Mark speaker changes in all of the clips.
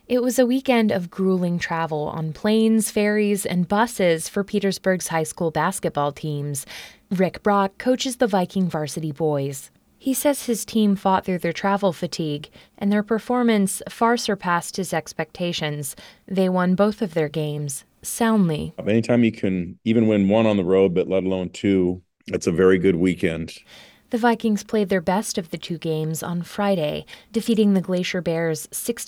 Speaker 1: It was a weekend of grueling travel on planes, ferries, and buses for Petersburg's high school basketball teams. Rick Brock coaches the Viking varsity boys. He says his team fought through their travel fatigue, and their performance far surpassed his expectations. They won both of their games soundly.
Speaker 2: Anytime you can even win one on the road, but let alone two, it's a very good weekend.
Speaker 1: The Vikings played their best of the two games on Friday, defeating the Glacier Bears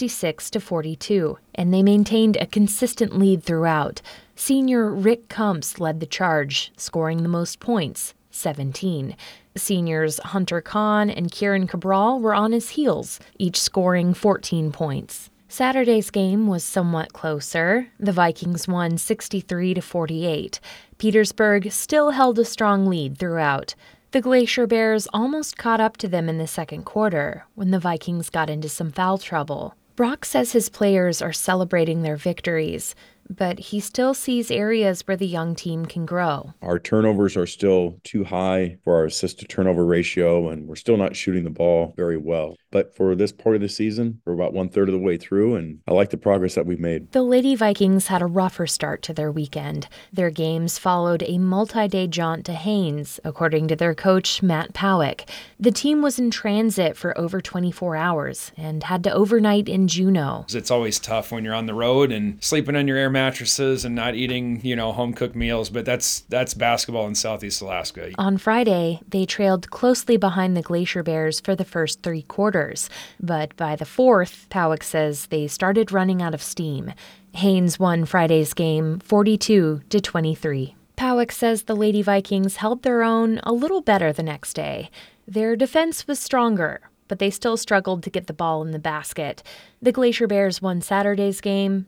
Speaker 1: 66-42, and they maintained a consistent lead throughout. Senior Rick Kumps led the charge, scoring the most points, 17. Seniors Hunter Kahn and Kieran Cabral were on his heels, each scoring 14 points. Saturday's game was somewhat closer. The Vikings won 63-48. Petersburg still held a strong lead throughout. The Glacier Bears almost caught up to them in the second quarter when the Vikings got into some foul trouble. Brock says his players are celebrating their victories, but he still sees areas where the young team can grow.
Speaker 2: Our turnovers are still too high for our assist-to-turnover ratio, and we're still not shooting the ball very well. But for this part of the season, we're about one-third of the way through, and I like the progress that we've made.
Speaker 1: The Lady Vikings had a rougher start to their weekend. Their games followed a multi-day jaunt to Haines, according to their coach, Matt Powick. The team was in transit for over 24 hours and had to overnight in Juneau.
Speaker 3: It's always tough when you're on the road and sleeping on your air mattresses and not eating, home-cooked meals, but that's basketball in Southeast Alaska.
Speaker 1: On Friday, they trailed closely behind the Glacier Bears for the first three quarters. But by the fourth, Powick says they started running out of steam. Haines won Friday's game 42-23. Powick says the Lady Vikings held their own a little better the next day. Their defense was stronger, but they still struggled to get the ball in the basket. The Glacier Bears won Saturday's game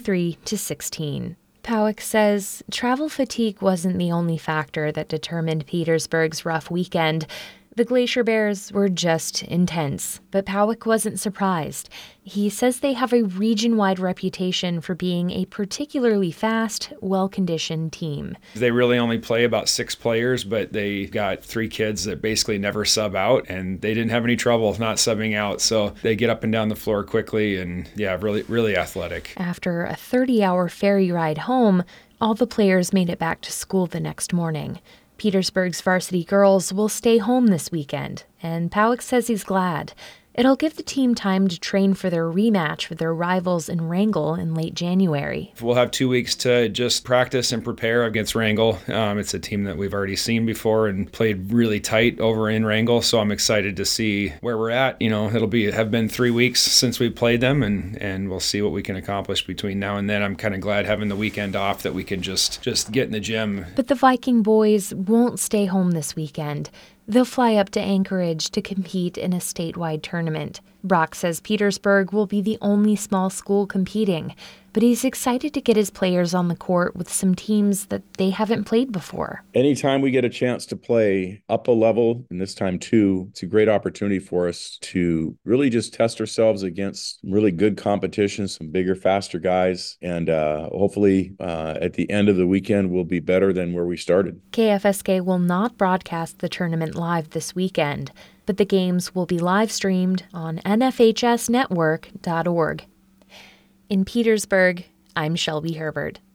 Speaker 1: 23-16. Powick says travel fatigue wasn't the only factor that determined Petersburg's rough weekend. The Glacier Bears were just intense, but Powick wasn't surprised. He says they have a region-wide reputation for being a particularly fast, well-conditioned team.
Speaker 3: They really only play about 6 players, but they got 3 kids that basically never sub out, and they didn't have any trouble not subbing out. So they get up and down the floor quickly, and really, really athletic.
Speaker 1: After a 30-hour ferry ride home, all the players made it back to school the next morning. Petersburg's varsity girls will stay home this weekend, and Powick says he's glad. It'll give the team time to train for their rematch with their rivals in Wrangell in late January.
Speaker 3: We'll have 2 weeks to just practice and prepare against Wrangell. It's a team that we've already seen before and played really tight over in Wrangell, so I'm excited to see where we're at. It'll have been 3 weeks since we played them, and we'll see what we can accomplish between now and then. I'm kind of glad having the weekend off that we can just get in the gym.
Speaker 1: But the Viking boys won't stay home this weekend. They'll fly up to Anchorage to compete in a statewide tournament. Brock says Petersburg will be the only small school competing, but he's excited to get his players on the court with some teams that they haven't played before.
Speaker 2: Anytime we get a chance to play up a level, and this time two, it's a great opportunity for us to really just test ourselves against really good competition, some bigger, faster guys, and hopefully at the end of the weekend we'll be better than where we started.
Speaker 1: KFSK will not broadcast the tournament live this weekend, but the games will be live streamed on nfhsnetwork.org. In Petersburg, I'm Shelby Herbert.